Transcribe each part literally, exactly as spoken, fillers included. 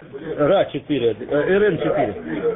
РА четыре, РН четыре.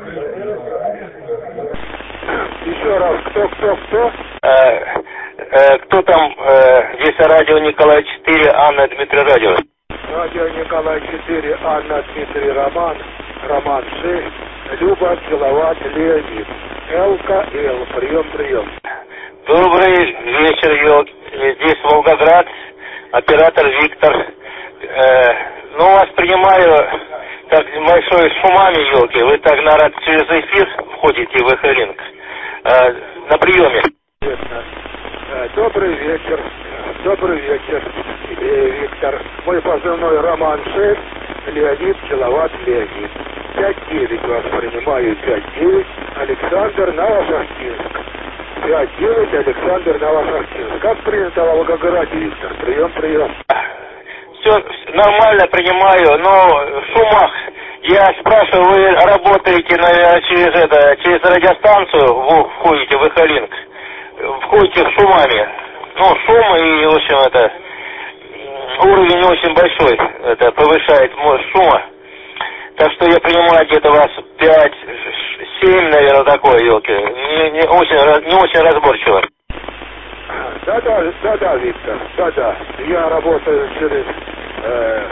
Еще раз, кто, кто, кто? Э, э, кто там? Э, здесь радио Николай четыре, Анна, Дмитрий Радио. Радио Николай четыре, Анна, Дмитрий, Роман, Роман шесть, Люба, Киловатт, Леонид. ЛКЛ, прием, прием. Добрый вечер, елки. Здесь Волгоград, оператор Виктор. Э, ну, вас принимаю так большой шумами, елки. Вы так, наверное, через эфир входите в Эхолинк. Э, на приеме. Добрый вечер. Добрый вечер, э, Виктор. Мой позывной Роман шесть, Леонид, Киловатт, Леонид. пять девять вас принимаю, пять девять, Александр, Новошахтинск. пять девять, Александр, Новошахтинск. Как принято в Волгограде, Виктор? Прием, прием. Все нормально принимаю, но в шумах. Я спрашиваю, вы работаете, наверное, через это, через радиостанцию, вы входите в Эхолинк, входите в шумами. Ну, шум и, в общем, это уровень очень большой, это повышает шума. Так что я принимаю где-то вас пять-семь, наверное, такое, елки. Не, не, очень, не очень разборчиво. Да-да, да-да, Виктор, да-да. Я работаю через, э,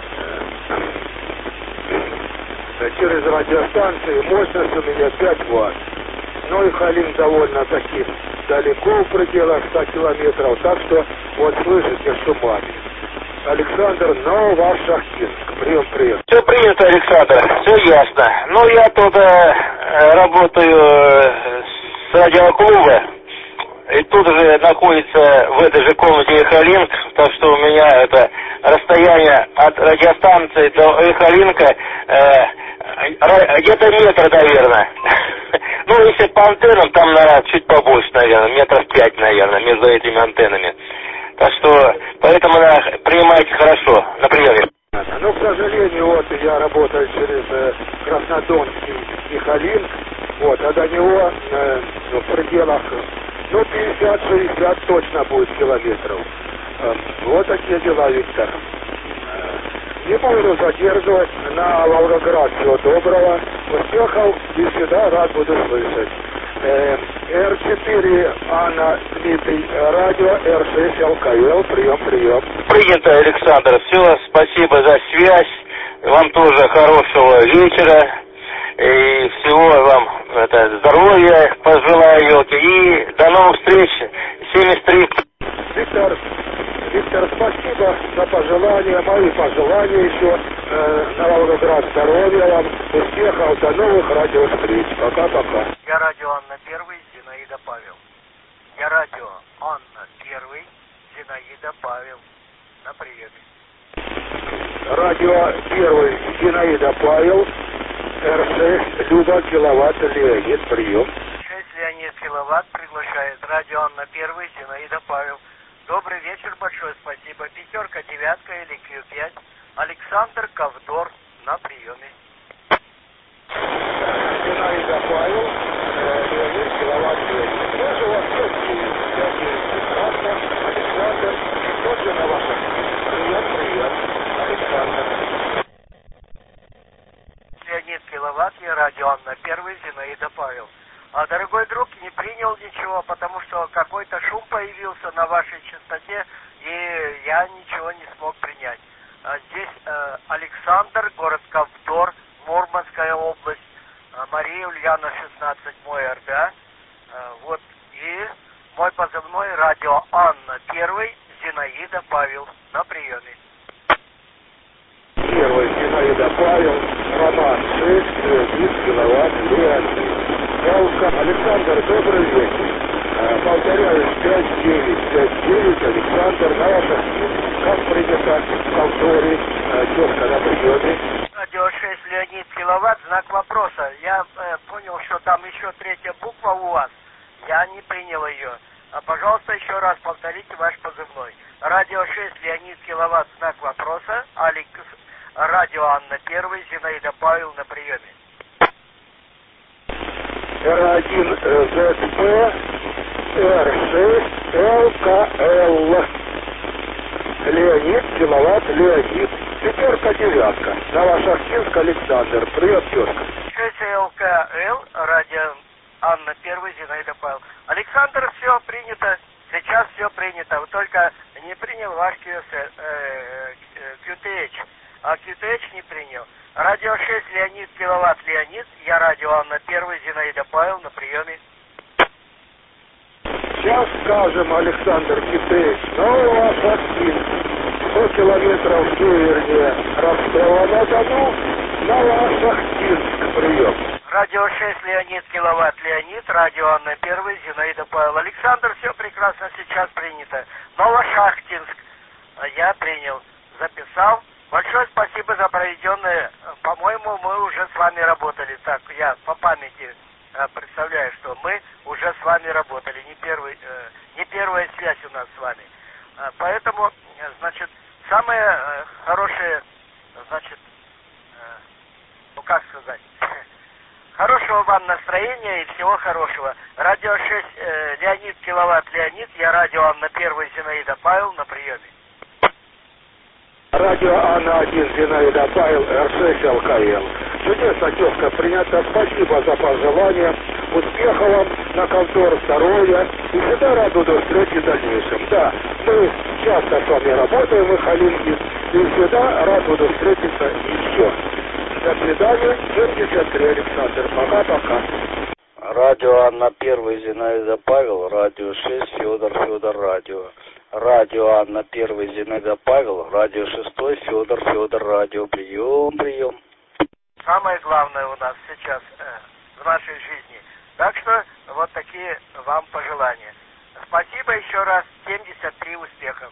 э, через радиостанции, мощность у меня пять ватт. Ну и Эхолинк довольно-таки далеко, в пределах ста километров, так что вот слышите шумами. Александр, Новошахтинск. Прием, прием. Все принято, Александр, все ясно. Ну, я тут э, работаю с радиоклуба, и тут же находится в этой же комнате Эхолинк, так что у меня это расстояние от радиостанции до Эхолинка э, где-то метр, наверное. Ну, если по антеннам, там, наверное, чуть побольше, наверное, метров пять, наверное, между этими антеннами. Так что, поэтому, наверное, принимайте хорошо, на приеме. Ну, к сожалению, вот я работаю через э, Краснодонский Эхолинк, вот, а до него э, ну, в пределах, ну, пятьдесят-шестьдесят точно будет километров. Э, вот такие дела, Виктор. Не буду задерживать, на Волгоград всего доброго, успехов и всегда рад буду слышать. Э, Р четыре, Анна, Дмитрий, радио, Р шесть, ЛКЛ, прием, прием. Принято, Александр, все, спасибо за связь, вам тоже хорошего вечера, и всего вам это, здоровья пожелаю, елки, и до новых встреч, семьдесят три. Виктор, Виктор, спасибо за пожелания, мои пожелания еще э, на Волгоград, здоровья вам, успехов, до новых радиовстреч. Пока-пока. Я радио Анна Первый, Зинаида Павел. Я радио Анна Первый, Зинаида Павел. На приеме. Радио Первый, Зинаида Павел, Р шесть, Люба, Киловатт, Леонид, прием. шесть Леонид Киловатт приглашает радио Анна Первый, Зинаида Павел. Добрый вечер, большое спасибо. Пятерка, девятка или Q пять. Александр Ковдор на приеме. Зинаида Павел, Леонид Киловатт, Леонид. Тоже у вас пять девять, прекрасно. Александр, тот же на вашем. Привет, привет. Александр. Леонид Киловатт, я радио Анна Первый, Зинаида Павел. А, дорогой друг, не принял ничего, потому что какой-то шум появился на вашей частоте, и я ничего не смог принять. А, здесь э, Александр, город Ковдор, Мурманская область, э, Мария Ульяна, шестнадцать, мой РДА. Э, вот, и мой позывной радио Анна Первый, Зинаида Павел, на приеме. Первый, Зинаида Павел, Роман шесть, Леонид Киловатт, Леонид. Александр, добрый вечер. А, повторяю, пять девять, пять девять, Александр, Новошахтинск. Как принято в Ковдоре, четко на приеме. Радио шесть, Леонид Киловатт, знак вопроса. Я э, понял, что там еще третья буква у вас. Я не принял ее. А, пожалуйста, еще раз повторите ваш позывной. Радио шесть, Леонид Киловатт, знак вопроса. Алекс, радио Анна Первый, Зинаида Павел на приеме. Р один ЗСП, Р шесть, ЛКЛ. Леонид, Киловатт, Леонид. Пятерка, девятка. Новошахтинск, Александр. Прием, тезка. шесть эл ка эл, радио Анна Первый, Зинаида Павел. Александр, все принято. Сейчас все принято. Вот только не принял ваш кью ти эйч. А кью ти эйч не принял. Радио шесть, Леонид, киловатт, Леонид. Я радио Анна Первый, Зинаида Павел на приеме. Сейчас скажем, Александр Петрович, но у вас Ахтинск, сто километров севернее Ростова-на-Дону, на ваш Ахтинск прием. Радио шесть, Леонид, киловатт, Леонид. Радио Анна Первый, Зинаида Павел. Александр, все прекрасно, сейчас принято. Новошахтинск. Я принял, записал. Большое спасибо за проведенное. По-моему, мы уже с вами работали. Так, я по памяти представляю, что мы уже с вами работали. Не, первый, не первая связь у нас с вами. Поэтому, значит, самое хорошее, значит, ну как сказать, хорошего вам настроения и всего хорошего. Радио шесть, э, Леонид, киловатт, Леонид. Я радио Анна Первый, Зинаида Павел на приеме. Радио Анна один, Зинаида Павел, эр шесть эл ка эл. Чудесно, тезка, принято. Спасибо за пожелания. Успехов вам на контор, здоровья. И всегда рад буду встретить в дальнейшем. Да, мы часто с вами работаем, мы халинки. И всегда рад буду встретиться еще. До свидания. семьдесят три, Александр. Пока-пока. Радио Анна Первый, Зинаида Павел. Радио шесть, Федор, Федор, радио. Радио Анна Первый, Зинаида Павел. Радио шестой, Федор, Федор, радио. Прием, прием. Самое главное у нас сейчас э, в нашей жизни. Так что вот такие вам пожелания. Спасибо еще раз. семьдесят три, успехов.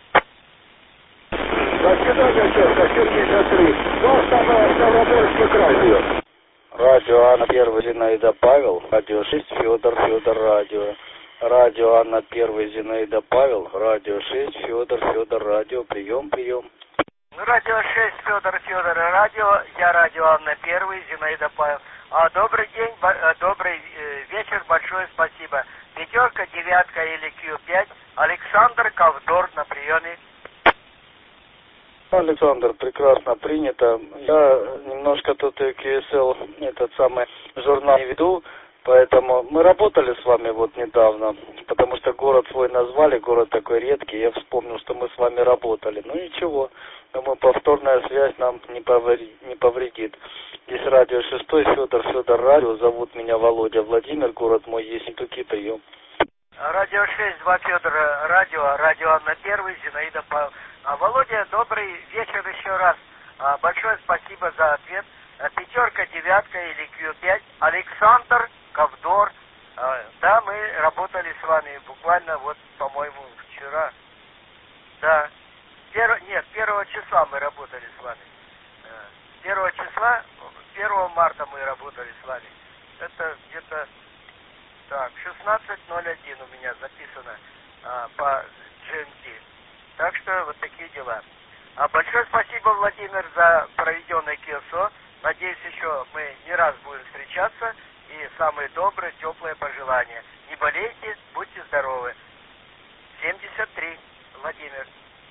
До свидания, тезка, семьдесят три. Ну, самое Ставропольский край живет. Радио Анна Первый, Зинаида Павел. Радио шесть, Федор, Федор, радио. Радио Анна Первый, Зинаида Павел. Радио шесть, Федор, Федор, радио. Прием, прием. Радио шесть, Федор, Федор, радио. Я радио Анна Первый, Зинаида Павел. А, добрый день, бо- добрый э, вечер, большое спасибо. Пятерка, девятка или кью пять. Александр Ковдор на приеме. Александр, прекрасно принято. Я немножко тут кью эс эл, этот самый журнал не веду, поэтому мы работали с вами вот недавно, потому что город свой назвали, город такой редкий, я вспомнил, что мы с вами работали. Ну ничего, думаю, повторная связь нам не повредит. Не повредит. Здесь радио шестой, Федор, Федор, радио, зовут меня Володя Владимир, город мой Ессентуки, прием. Радио шесть, два Федора, радио, радио Анна Первый, Зинаида Павел. А, Володя, добрый вечер еще раз. А, большое спасибо за ответ. А, пятерка, девятка или кью пять. Александр Ковдор. А, да, мы работали с вами буквально вот, по-моему, вчера. Да. Перв... Нет, первого числа мы работали с вами. Первого числа, первого марта мы работали с вами. Это где-то, так, шестнадцать ноль один у меня записано а, по джи эм ти. Так что вот такие дела. А большое спасибо, Владимир, за проведенное КСО. Надеюсь, еще мы не раз будем встречаться. И самые добрые, теплые пожелания. Не болейте, будьте здоровы. семьдесят три, Владимир.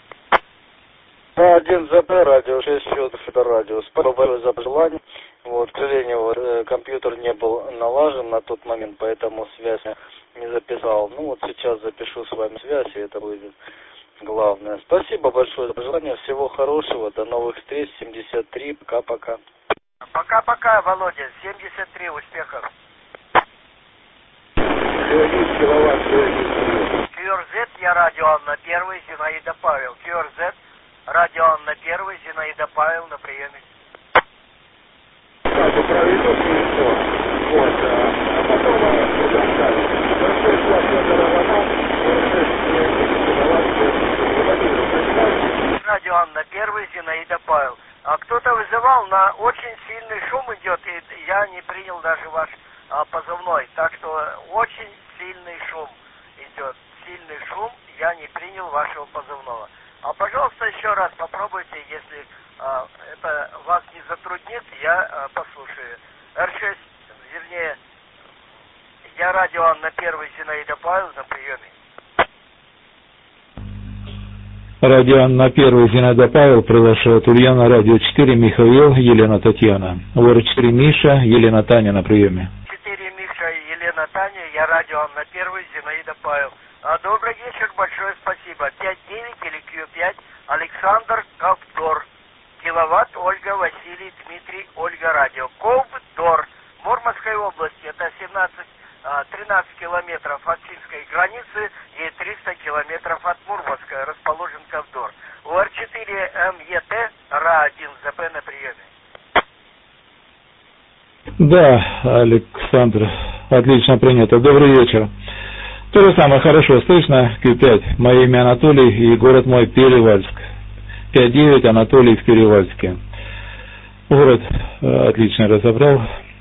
один зэ пэ, радио шесть, Федор, Федор, радио. Спасибо большое за пожелание. Вот, к сожалению, вот, э, компьютер не был налажен на тот момент, поэтому связь не записал. Ну вот сейчас запишу с вами связь, и это будет главное. Спасибо большое за пожелание. Всего хорошего. До новых встреч. семьдесят три. Пока-пока. Пока-пока, Володя. семьдесят три. Успехов. Леонид, киловатт, Леонид. кью эр зет, я радио Анна Первый, Зинаида Павел. кью эр зет, радио Анна Первый, Зинаида Павел на приеме. Так, проведу КСО. Вот, а потом сюда ставим. шесть, два Федора, Роман, шесть, Леонид, киловатт, Леонид. Радио Анна Первый, Зинаида Павел. А кто-то вызывал, на очень сильный шум идет, и я не принял даже ваш а, позывной. Так что очень сильный шум идет. Сильный шум, я не принял вашего позывного. А, пожалуйста, еще раз попробуйте, если а, это вас не затруднит, я а, послушаю. эр шесть, вернее, я радио Анна Первый, Зинаида Павел на приеме. Радио на первый Зинаида Павел приглашает Ульяна, радио четыре, Михаил, Елена Татьяна. Говорю четыре Миша, Елена Таня на приеме. четыре Миша и Елена Таня, я радио на первый Зинаида Павел. А, добрый вечер, большое спасибо. пять девять или Q пять, Александр Ковдор. Киловатт, Ольга, Василий, Дмитрий, Ольга, радио. Ковдор, Мурманской области, это семнадцать, тринадцать километров от финской границы и триста километров от Мурманска, расположен Ковдор. УР четыре МЕТ, РА один ЗП на приеме. Да, Александр, отлично принято. Добрый вечер. То же самое, хорошо, слышно, Q пять. Мое имя Анатолий и город мой Перевальск. пять девять, Анатолий в Перевальске. Город отлично разобрал.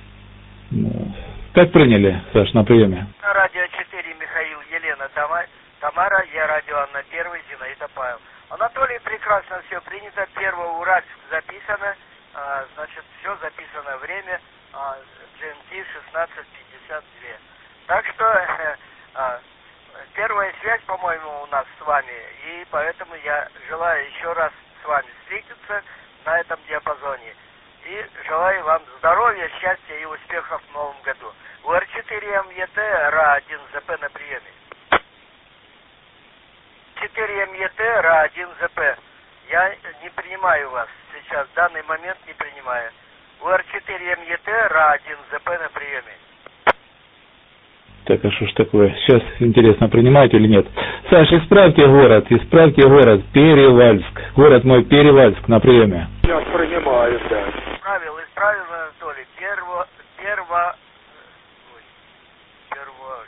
Как приняли, Саш, на приеме? На радио четыре Михаил, Елена Тамара, я радио Анна первый, Зинаида Павел. Анатолий, прекрасно все принято, Первоуральск записано, а, значит, все записано время, а, джи эм ти шестнадцать пятьдесят два. Так что а, первая связь, по-моему, у нас с вами, и поэтому я желаю еще раз с вами встретиться на этом диапазоне. И желаю вам здоровья, счастья и успехов в новом году. УР четыре МЕТ, РА один ЗП на приеме. четыре МЕТ, РА один ЗП. Я не принимаю вас сейчас, в данный момент не принимаю. УР четыре МЕТ, РА один ЗП на приеме. Так, а что ж такое? Сейчас интересно, принимаете или нет. Саша, исправьте город, исправьте город, Перевальск. Город мой Перевальск на приеме. Сейчас принимаю, да. Исправил, исправил, Анатолий. Перво, перво, ой, перво.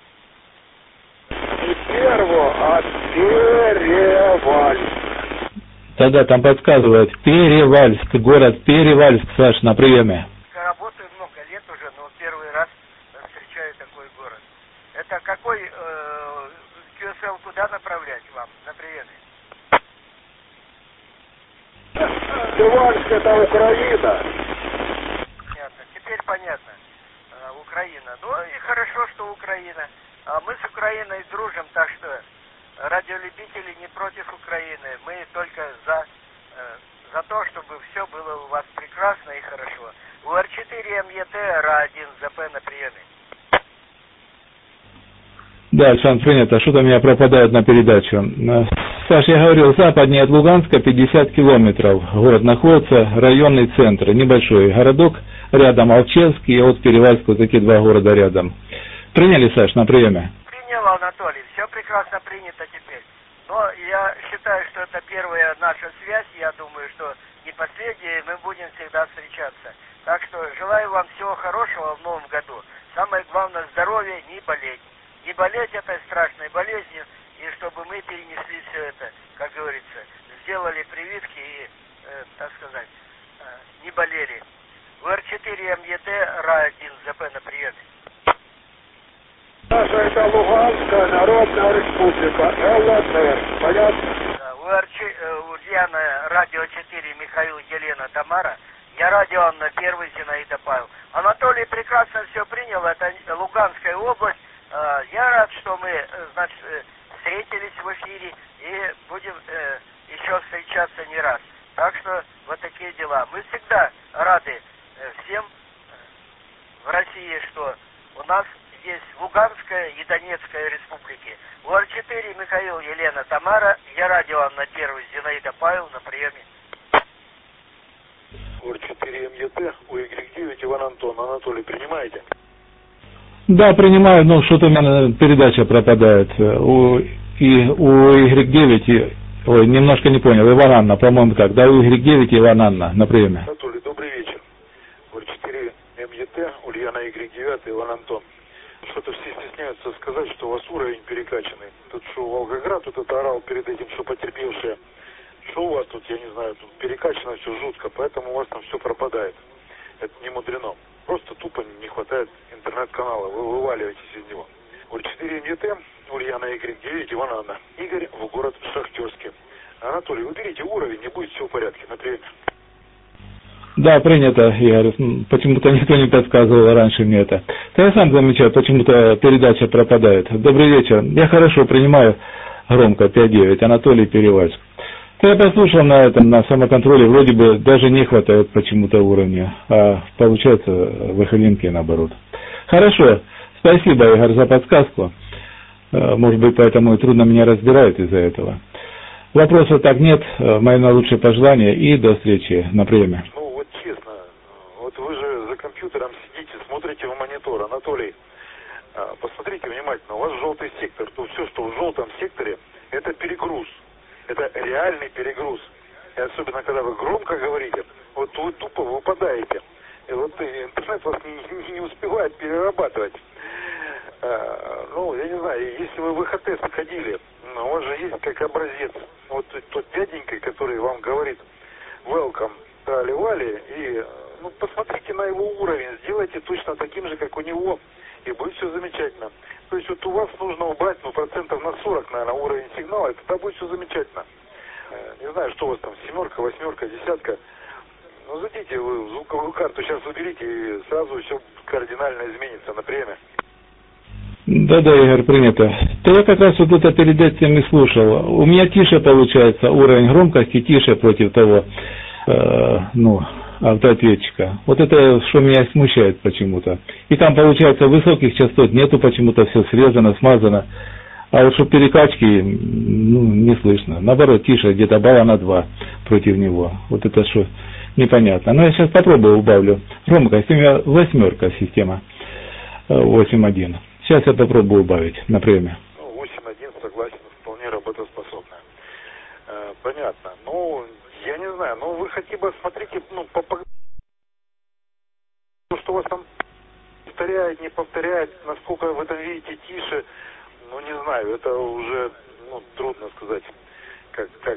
Не перво, а Перевальск. Тогда там подсказывают Перевальск, город Перевальск, Саш, на приеме. Работаю много лет уже, но первый раз встречаю такой город. Это какой э, кью эс эл куда направлять вам на приеме? Перевальск — это Украина. Понятно, теперь понятно. Э, Украина. Ну и хорошо, что Украина. А мы с Украиной дружим, так что радиолюбители не против Украины. Мы только за, э, за то, чтобы все было у вас прекрасно и хорошо. УР четыре МЕТ, РА один ЗП на приеме. Да, Александр, принято. Что-то у меня пропадает на передачу. Саш, я говорил, западнее от Луганска пятьдесят километров. Город находится, районный центр, небольшой городок, рядом Алчевский, и от Перевальска вот такие два города рядом. Приняли, Саш, на приеме? Принял, Анатолий, все прекрасно принято теперь. Но я считаю, что это первая наша связь, я думаю, что не последняя, и мы будем всегда встречаться. Так что желаю вам всего хорошего в новом году. Самое главное, здоровья, не болеть. Не болеть этой страшной болезнью, и чтобы мы перенесли все это, как говорится, сделали прививки и, э, так сказать, э, не болели. УР четыре МЕТ, РА один ЗП на приеме. Наша это Луганская Народная Республика, ЛНР, понятно? Да, УР, э, Ульяна, радио четыре, Михаил, Елена, Тамара. Я радио Анна первый, Зинаида Павел. Анатолий прекрасно все принял, это Луганская область. Я рад, что мы, значит, встретились в эфире и будем э, еще встречаться не раз. Так что вот такие дела. Мы всегда рады э, всем э, в России, что у нас есть Луганская и Донецкая республики. УР четыре Михаил, Елена, Тамара. Я радио Анна первый, Зинаида Павел на приеме. УР четыре МЕТ, УY девять, Иван Антон. Анатолий, принимаете? Да, принимаю, но что-то у меня передача пропадает. У, и, у Y девять, и, ой, немножко не понял, Иван Анна, по-моему так, да, у Y девять и Иван Анна на приеме. Анатолий, добрый вечер. УР четыре МЕТ, Ульяна Y девять, Иван Антон. Что-то все стесняются сказать, что у вас уровень перекачанный. Тут что, Волгоград тут это орал перед этим, что потерпевшие. Что у вас тут, я не знаю, тут перекачано все жутко, поэтому у вас там все пропадает. Это не мудрено. Просто тупо не хватает интернет-канала, вы вываливаетесь из него. УР четыре МЕТ, Ульяна Y девять, Иван Анна. Игорь в город Шахтерский. Анатолий, уберите уровень, и будет все в порядке. На приеме. Да, принято, Игорь. Почему-то никто не подсказывал раньше мне это. Да я сам замечаю, почему-то передача пропадает. Добрый вечер. Я хорошо принимаю. громко пять девять, Анатолий Перевальск. Я послушал на этом, на самоконтроле, вроде бы даже не хватает почему-то уровня, а получается в Эхолинке наоборот. Хорошо, спасибо, Игорь, за подсказку. Может быть, поэтому и трудно меня разбирают из-за этого. Вопросов так нет, мои наилучшие пожелания и до встречи на приеме. Ну вот честно, вот вы же за компьютером сидите, смотрите в монитор, Анатолий, посмотрите внимательно, у вас желтый сектор, то все, что в желтом секторе, это перегруз, это реальный перегруз. И особенно, когда вы громко говорите, вот вы тупо выпадаете, и вот интернет вас не, не, не успевает перерабатывать. Ну, я не знаю, если вы в ИХТ сходили, у вас же есть как образец, вот тот дяденька, который вам говорит welcome, трали-вали, и ну, посмотрите на его уровень, сделайте точно таким же, как у него, и будет все замечательно. То есть вот у вас нужно убрать, ну, процентов на сорок, наверное, уровень сигнала, и тогда будет все замечательно. Не знаю, что у вас там, семерка, восьмерка, десятка. Ну, зайдите вы в звуковую карту, сейчас уберите, и сразу все кардинально изменится на приеме. Да-да, Игорь, принято. То я как раз вот это перед этим и слушал. У меня тише получается, уровень громкости тише против того, э, ну, автоответчика. Вот это, что меня смущает почему-то. И там, получается, высоких частот нету, почему-то все срезано, смазано. А вот что перекачки, ну, не слышно. Наоборот, тише, где-то балла на два против него. Вот это что, непонятно. Но я сейчас попробую, убавлю. Громкость у меня восьмерка система, восемь один. Сейчас я попробую убавить на приеме. Ну, восемь один, согласен, вполне работоспособная. Э, понятно. Ну, я не знаю, ну вы хотя бы смотрите, ну, по, по... что у вас там повторяет, не повторяет, насколько вы там видите тише, ну, не знаю, это уже, ну, трудно сказать, как, как,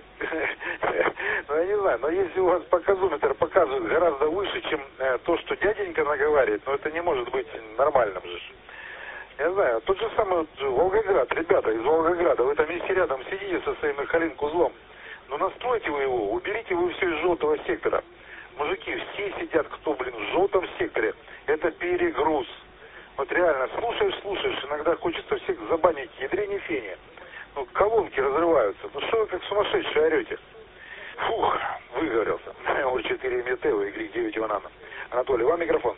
ну, я не знаю, но если у вас показометр показывает гораздо выше, чем э, то, что дяденька наговаривает, ну, это не может быть нормальным же. Я знаю, тот же самый Волгоград, ребята из Волгограда, вы там если рядом сидите со своим Эхолинк-узлом, ну настройте вы его, уберите вы все из желтого сектора. Мужики, все сидят, кто, блин, в желтом секторе, это перегруз. Вот реально, слушаешь, слушаешь, иногда хочется всех забанить, ядрени фени. Ну, колонки разрываются, ну что вы как сумасшедшие орете? Фух, выговорился. О четыре Метео, Y девять Иванана. Анатолий, вам микрофон.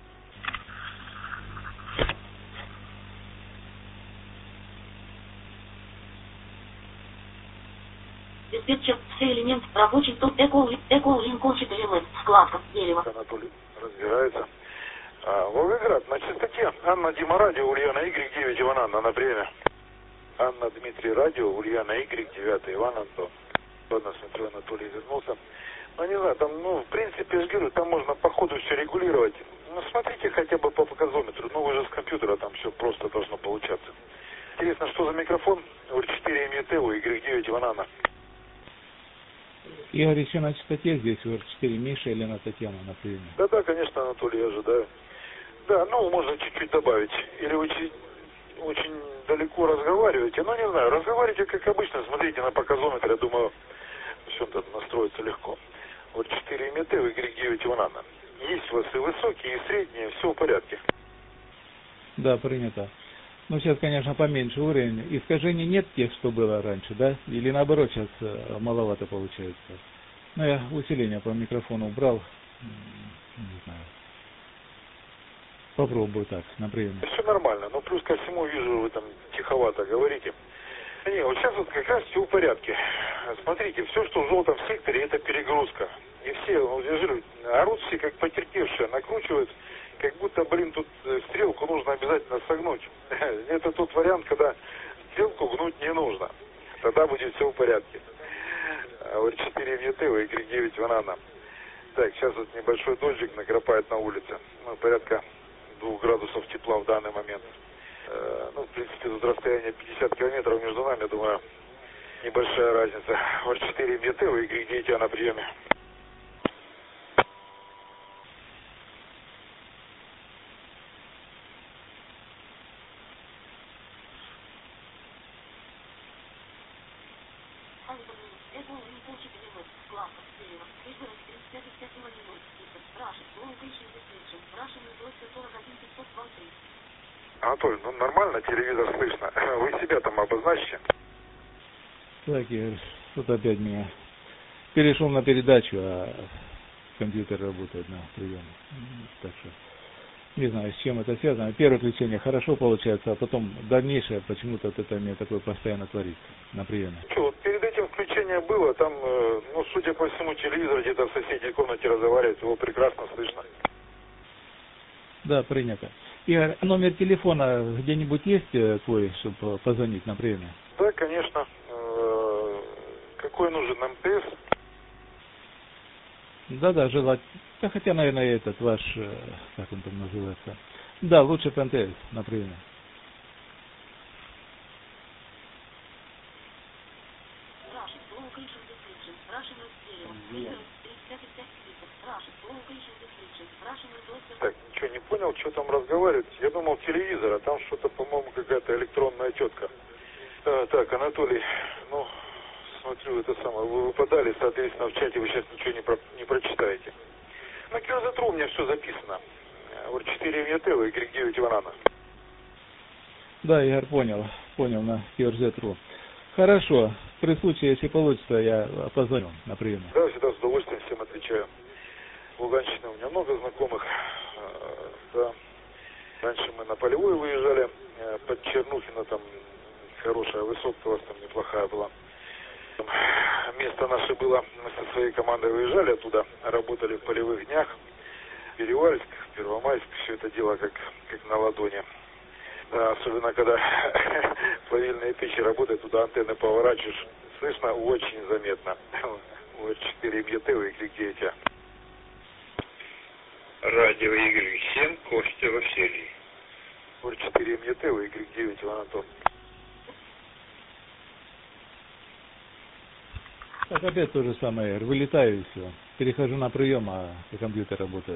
Диспетчер, все элементы рабочий, тут эко, эко, Линкольн четыре вэ, вкладка, дерево. Анатолий разбирается. А, Волгоград, на частоте. Анна Дима Радио, Ульяна Y девять Иван Анна на время. Анна Дмитрий Радио, Ульяна Y девять Иван Антон. Ладно, смотрю, Анатолий вернулся. Ну, не знаю, там, ну, в принципе, я же говорю, там можно по ходу все регулировать. Ну, смотрите хотя бы по показометру. Ну, вы же с компьютера, там все просто должно получаться. Интересно, что за микрофон? Ор четыре Метео, Y девять Иван Анна. Игорь, еще на частоте здесь, Ор четыре, Миша или на Татьяну, например? Да-да, конечно, Анатолий, я ожидаю. Да, ну, можно чуть-чуть добавить. Или очень, очень далеко разговариваете. Ну, не знаю, разговаривайте как обычно, смотрите на показометр, я думаю, все это настроится легко. Вот четыре Метео, Y девять Иван Анна. Есть у вас и высокие, и средние, все в порядке. Да, принято. Ну, сейчас, конечно, поменьше уровень. Искажений нет тех, что было раньше, да? Или наоборот, сейчас маловато получается? Ну, я усиление по микрофону убрал. Не знаю. Попробую так, на приеме. Все нормально, но плюс ко всему вижу, вы там тиховато говорите. Не, вот сейчас вот как раз все в порядке. Смотрите, все, что в желтом секторе, это перегрузка. И все, ну, я же говорю, орут все как потерпевшие, накручивают, как будто, блин, тут стрелку нужно обязательно согнуть. Это тот вариант, когда стрелку гнуть не нужно. Тогда будет все в порядке. Вот четыре Метео, Y девять Ванана. Так, сейчас вот небольшой дождик накрапает на улице. Ну, порядка двух градусов тепла в данный момент. Ну, в принципе, тут расстояние пятьдесят километров между нами, я думаю, небольшая разница. Вот четыре Метео, Y девять на приеме. Анатолий, ну нормально, телевизор слышно. Вы себя там обозначьте. Так, Игорь, тут опять меня перешел на передачу, а компьютер работает на приеме. Так что не знаю, с чем это связано. Первое включение хорошо получается, а потом дальнейшее почему-то вот это мне такое постоянно творится на приеме. Что, вот перед этим включение было, там, э, ну, судя по всему, телевизор где-то в соседней комнате разговаривает, его прекрасно слышно. Да, принято. Игорь, номер телефона где-нибудь есть э, твой, чтобы позвонить на приеме? Да, конечно. Э, какой нужен эм тэ эс? Да-да, желательно. Да, хотя, наверное, этот ваш, э, как он там называется. Да, лучше эм тэ эс на приеме. Так, ничего не понял, что там разговаривать. Я думал телевизор, а там что-то, по-моему, какая-то электронная тетка. А, так, Анатолий, ну, смотрю, это самое, вы выпадали, соответственно, в чате вы сейчас ничего не, про, не прочитаете. На кью зет ру у меня все записано. эр четыре эм и тэ, игрек девять Ванана. Да, Игорь, понял, понял, на кью зет ру. Хорошо, при случае, если получится, я позвоню на приеме. Да, всегда с удовольствием всем отвечаю. В Луганщине у меня много знакомых. Да. Раньше мы на полевую выезжали, под Чернухино, там хорошая высотка у вас там неплохая была. Место наше было, мы со своей командой выезжали оттуда, работали в полевых днях. Перевальск, Первомайск, все это дело как, как на ладони. Да, особенно когда плавильные печи работают, туда антенны поворачиваешь, слышно очень заметно. У эр четыре эм и тэ, игрек девять. Радио игрек семь, Костя Василий. у эр четыре эм и тэ, игрек девять, Иван Антон. Так, опять то же самое, вылетаю и все. Перехожу на прием, а компьютер работает.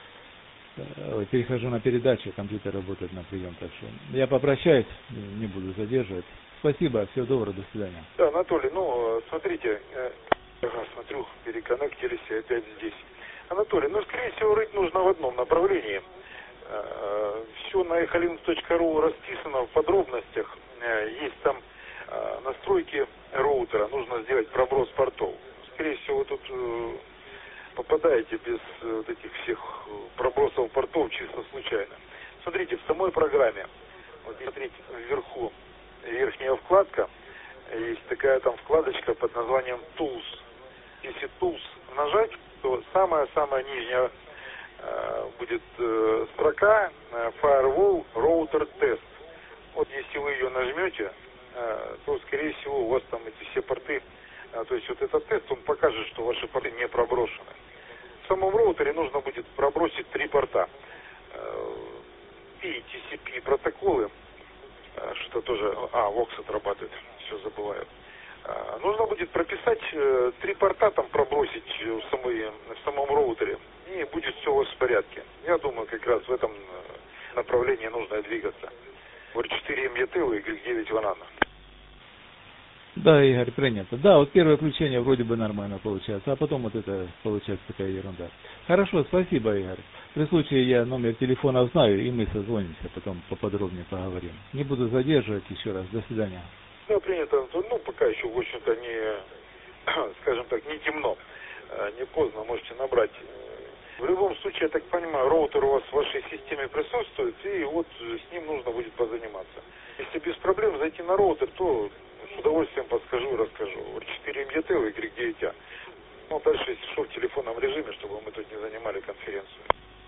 Ой, перехожу на передачу, компьютер работает на прием. Так что я попрощаюсь, не буду задерживать. Спасибо, всего доброго, до свидания. Да, Анатолий, ну, смотрите, э, ага, смотрю, переконнектились и опять здесь. Анатолий, ну, скорее всего, рыть нужно в одном направлении. Э, все на эхолинк точка ру расписано в подробностях. Э, есть там э, настройки роутера, нужно сделать проброс портов. Скорее всего, вы тут э, попадаете без э, вот этих всех пробросов портов чисто случайно. Смотрите, в самой программе, вот смотрите, вверху верхняя вкладка, есть такая там вкладочка под названием Tools. Если Tools нажать, то самая-самая нижняя э, будет э, строка э, Firewall Router Test. Вот если вы ее нажмете, э, то скорее всего у вас там эти все порты, э, то есть вот этот тест, он покажет, что ваши порты не проброшены. В самом роутере нужно будет пробросить три порта. Э, и ти си пи протоколы, э, что тоже, а, вокс отрабатывает, все забываю. Нужно будет прописать э, три порта, там пробросить в, самой, в самом роутере, и будет все у вас в порядке. Я думаю, как раз в этом направлении нужно двигаться. у эр четыре эм и тэ, игрек девять Ванана. Да, Игорь, принято. Да, вот первое включение вроде бы нормально получается, а потом вот это получается такая ерунда. Хорошо, спасибо, Игорь. При случае я номер телефона знаю, и мы созвонимся, потом поподробнее поговорим. Не буду задерживать еще раз. До свидания. Да, принято. Ну, пока еще, в общем-то, не, скажем так, не темно, не поздно, можете набрать. В любом случае, я так понимаю, роутер у вас в вашей системе присутствует, и вот с ним нужно будет позаниматься. Если без проблем зайти на роутер, то с удовольствием подскажу и расскажу. у эр четыре эм и тэ, игрек девять. Ну, дальше, если что, в телефонном режиме, чтобы мы тут не занимали конференцию.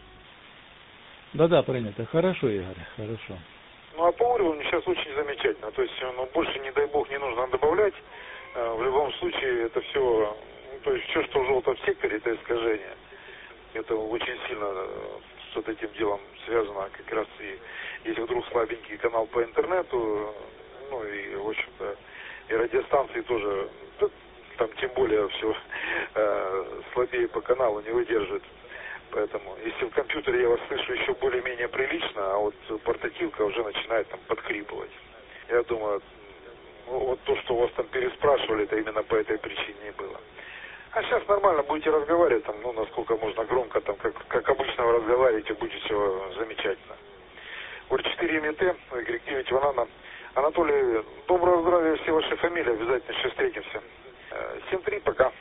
Да-да, принято. Хорошо, Игорь, хорошо. Ну, а по уровню сейчас очень замечательно. То есть, ну, больше, не дай бог, не нужно добавлять. В любом случае, это все, ну, то есть, все, что в желтом секторе, это искажение. Это очень сильно с вот этим делом связано как раз и, если вдруг слабенький канал по интернету, ну, и, в общем-то, и радиостанции тоже, да, там, тем более, все э, слабее по каналу не выдерживает. Поэтому, если в компьютере я вас слышу еще более-менее прилично, а вот портативка уже начинает там подхрипывать. Я думаю, вот то, что у вас там переспрашивали, это именно по этой причине и было. А сейчас нормально будете разговаривать, там, ну, насколько можно громко, там, как, как обычно вы разговариваете, будет все замечательно. у эр четыре эм и тэ, игрек девять Ванана, Анатолий, доброго здравия, все ваши фамилии, обязательно еще встретимся. семь три, пока.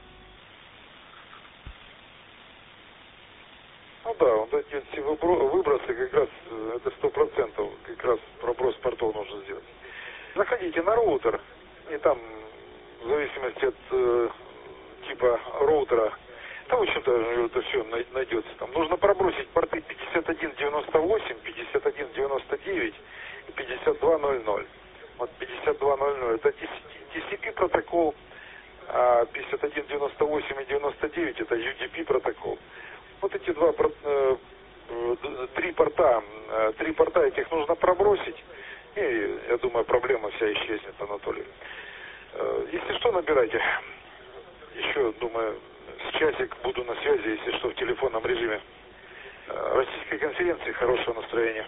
Ну да, вот эти все выбросы, как раз, это сто процентов, как раз проброс портов нужно сделать. Заходите на роутер, и там, в зависимости от э, типа роутера, там, в общем-то, это все найдется. Там нужно пробросить порты пятьдесят один девяносто восемь, пятьдесят один девяносто девять и пятьдесят два ноль ноль. Вот пятьдесят два ноль ноль это ти си пи протокол, а пятьдесят один девяносто восемь и девяносто девять это ю ди пи протокол. Вот эти два, э, три порта, э, три порта этих нужно пробросить, и, я думаю, проблема вся исчезнет, Анатолий. Э, если что, набирайте. Еще, думаю, с часик буду на связи, если что, в телефонном режиме. Э, Российской конференции, хорошего настроения.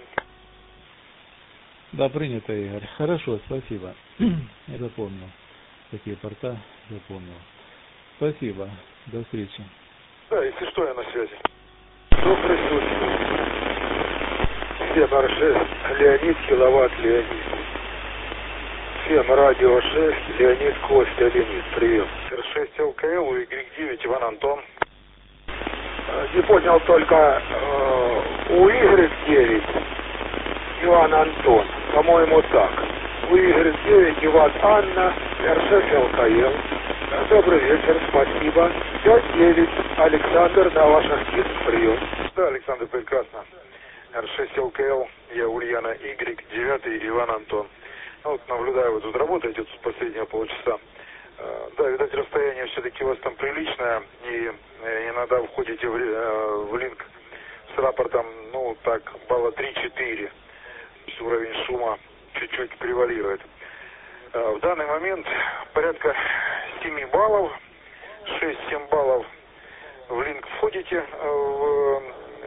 Да, принято, Игорь. Хорошо, спасибо. Я запомнил. Такие порта запомнил. Спасибо. До встречи. Да, если что, я на связи. Кто присутствует? Всем эр шесть, Леонид, киловатт, Леонид. Всем радио шесть, Леонид, Костя, Леонид. Прием. эр шесть эл ка эл, уай девять, Иван Антон. Не понял только, э, у игрек девять, Иван Антон. По-моему, так. У игрек девять, Иван Анна, эр шесть эл ка эл. Добрый вечер, спасибо. пять девять, Александр, на ваших китах, прием. Да, Александр, прекрасно. эр шесть эл ка эл, я Ульяна Y, девять, Иван Антон. Ну, вот наблюдаю, вы тут работаете с последнего полчаса. Да, видать, расстояние все-таки у вас там приличное, и иногда входите в, в линк с рапортом, ну, так, балла три-четыре. Уровень шума чуть-чуть превалирует. В данный момент порядка семь баллов, шесть-семь баллов в линк входите в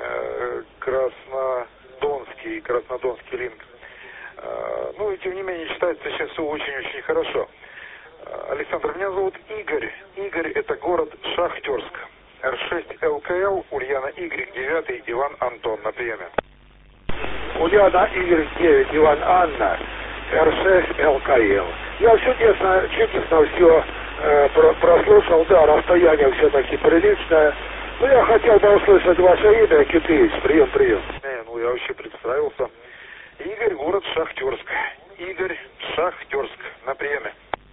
Краснодонский, Краснодонский линк. Ну и тем не менее считается сейчас все очень-очень хорошо. Александр, меня зовут Игорь. Игорь, это город Шахтерск. эр шесть эл ка эл, Ульяна Y, девять, Иван Антон, на приеме. Ульяна Y, девять, Иван Анна, эр шесть эл ка эл. Я чудесно, чудесно все э, про, прослушал, да, расстояние все-таки приличное. Ну, я хотел бы услышать ваше имя, Китыч. Прием, прием. Не, ну, я вообще представился. Игорь, город Шахтерск. Игорь, Шахтерск, на приеме.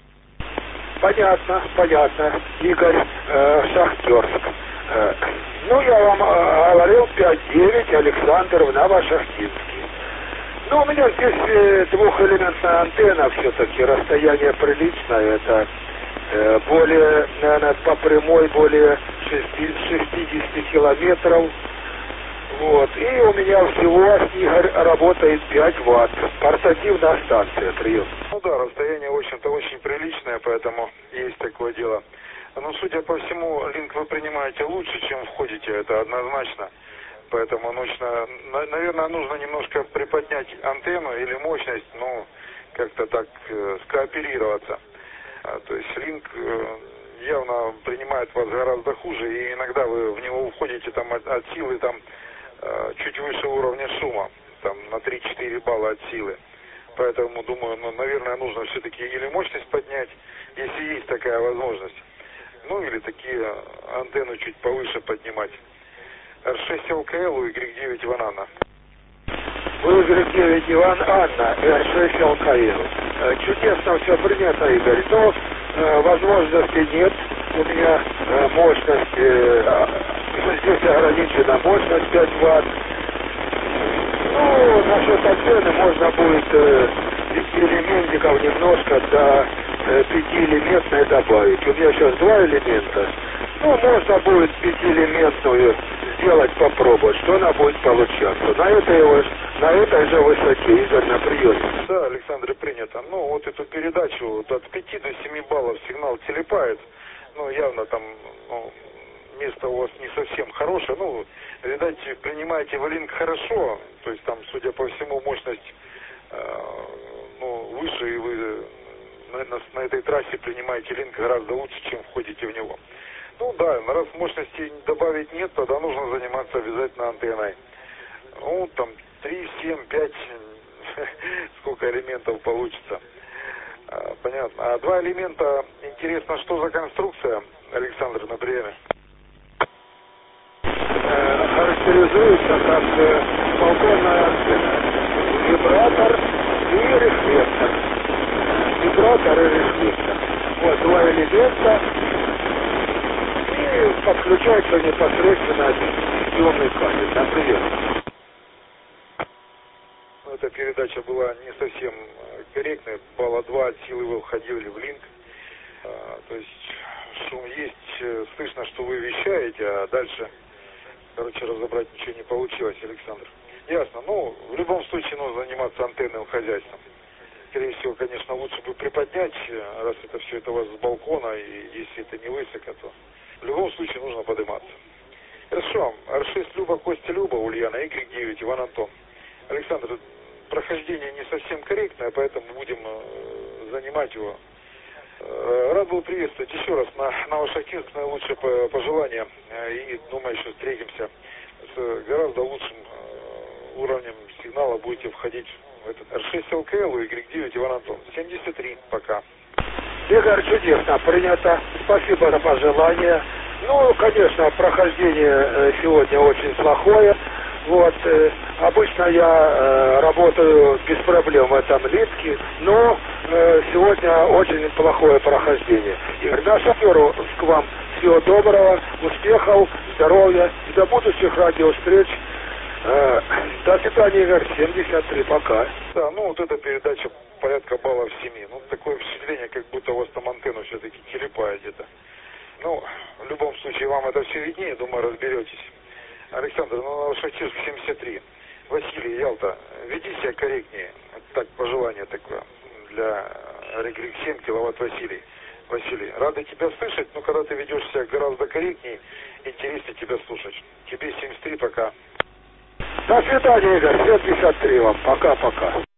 Понятно, понятно. Игорь, э, Шахтерск. Э, ну, я вам э, говорил пять девять, Александр, в Новошахтинске. Ну, у меня здесь э, двухэлементная антенна все-таки, расстояние приличное, это э, более, наверное, по прямой более шестьдесят километров. Вот, и у меня всего, Игорь, работает пять ватт, портативная станция, прием. Ну да, расстояние, в общем-то, очень приличное, поэтому есть такое дело. Но, судя по всему, линк вы принимаете лучше, чем входите, это однозначно. Поэтому нужно, наверное, нужно немножко приподнять антенну или мощность, ну, как-то так э, скооперироваться. А, то есть линк э, явно принимает вас гораздо хуже, и иногда вы в него уходите там от, от силы там э, чуть выше уровня шума, там на три-четыре балла от силы. Поэтому, думаю, ну, наверное, нужно все-таки или мощность поднять, если есть такая возможность, ну, или такие антенны чуть повыше поднимать. эр шесть эл ка эл, уай девять, Иван Анна. уай девять, Иван Анна, эр шесть эл ка эл. Чудесно все принято, Игорь, но э, возможности нет. У меня э, мощность, э, здесь ограничена мощность пять ватт. Ну, насчет антенны можно будет э, элементиков немножко до э, пятиэлементной добавить. У меня сейчас два элемента. Ну, можно будет пятиэлементную сделать, попробовать, что она будет получаться. На этой, на этой же высоте, Игорь, на приеме. Да, Александр, принято. Ну, вот эту передачу вот от пяти до семи баллов сигнал телепает. Ну, явно там, ну, место у вас не совсем хорошее. Ну, видать, принимаете вы линк хорошо. То есть там, судя по всему, мощность э, ну, выше, и вы на, на, на этой трассе принимаете линк гораздо лучше, чем входите в него. Ну да, раз мощности добавить нет, тогда нужно заниматься обязательно антенной. Ну, там три, семь, пять сколько элементов получится. Понятно. А два элемента, интересно, что за конструкция, Александр, на приеме? Характеризуется как балконная антенна. Вибратор и рефлектор. Вибратор и рефлектор. Вот два элемента. И подключается непосредственно съемный кабель. Например. Эта передача была не совсем корректной. Балла два от силы вы входили в линк. А, то есть шум есть, слышно, что вы вещаете, а дальше, короче, разобрать ничего не получилось, Александр. Ясно. Ну, в любом случае нужно заниматься антенным хозяйством. Скорее всего, конечно, лучше бы приподнять, раз это все это у вас с балкона, и если это не высоко, то в любом случае нужно подниматься. Хорошо. эр шесть Люба, Костя Люба, Ульяна, игрек девять, Иван Антон. Александр, прохождение не совсем корректное, поэтому будем э, занимать его. Э, рад был приветствовать еще раз на Новошахтинск, наилучшие пожелания. Э, и, думаю, еще встретимся с гораздо лучшим э, уровнем сигнала. Будете входить в этот эр шесть эл ка эл, игрек девять, Иван Антон. семьдесят три, пока. Игорь, чудесно принято. Спасибо за пожелания. Ну, конечно, прохождение сегодня очень плохое. Вот, э, обычно я э, работаю без проблем в этом литке, но э, сегодня очень плохое прохождение. Игорь, на шоферу к вам всего доброго, успехов, здоровья и до будущих радиовстреч. Э, до свидания, Игорь, семьдесят три, пока. Да, ну вот эта передача порядка баллов семи. Ну, такое впечатление, как будто у вас там антенна все-таки телепает где-то. Ну, в любом случае, вам это все виднее, думаю, разберетесь. Александр, ну, на Шахтинск семьдесят три. Василий, Ялта, веди себя корректнее. Так, пожелание такое для Регрик семь, киловатт Василий. Василий, рады тебя слышать, но когда ты ведешь себя гораздо корректнее, интереснее тебя слушать. Тебе семьдесят три, пока. До свидания, Игорь, семьдесят три вам. Пока-пока.